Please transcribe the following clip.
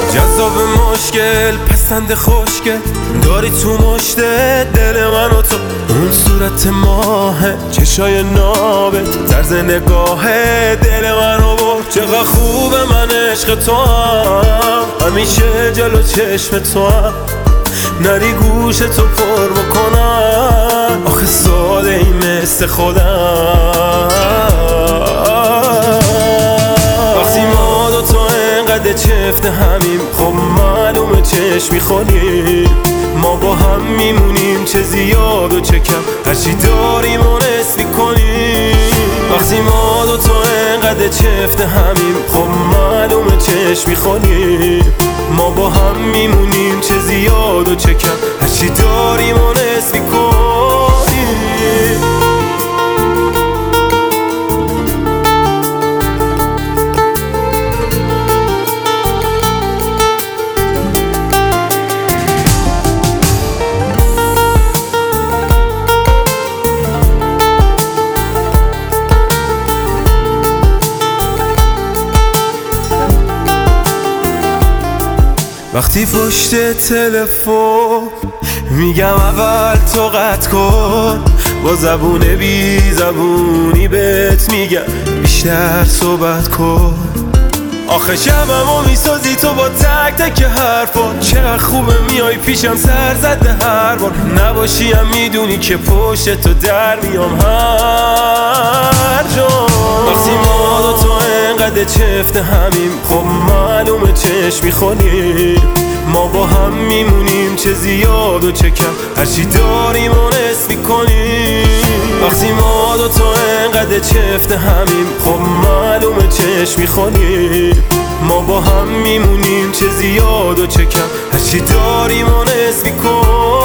جذاب مشکل پسند خوشگل داری تو مشت دل من و تو. اون صورت ماهه چشای نابه طرز نگاه دل من و چقدر خوبه من عشق تو هم همیشه جلو چشم تو هم نری گوش تو پر بکنم آخه ساده ای مثل خودم. وقتی ما دو تا انقدر چفت همیم خب معلومه چشم میخوریم ما با هم میمونیم چه زیاد و چه کم هرچی داریم و نصف میکنیم. وقتی ما دو تا انقدر چفت همیم خب معلومه چشم میخوریم ما با هم میمونیم چه زیاد و چه کم هرچی داریم و نصف میکنیم. وقتی پشت تلفن میگم اول تو قطع کن با زبون بی زبونی بهت میگم بیشتر صحبت کن. آخه شبمو میسازی تو با تک تک حرفا چقدر خوبه میای پیشم سر زده هر بار نباشی هم میدونی که پشت تو در میام هر جا. وقتی ما دو تا انقدر چفت همیم خب معلومه چشم میخوریم ما با هم میمونیم چه زیاد و چه کم هرچی داریم و نصف میکنیم. وقتی ما دو تا انقدر چفت همیم خب معلومه چشم میخوریم ما با هم میمونیم چه زیاد و چه کم هرچی داریم و نصف میکنیم.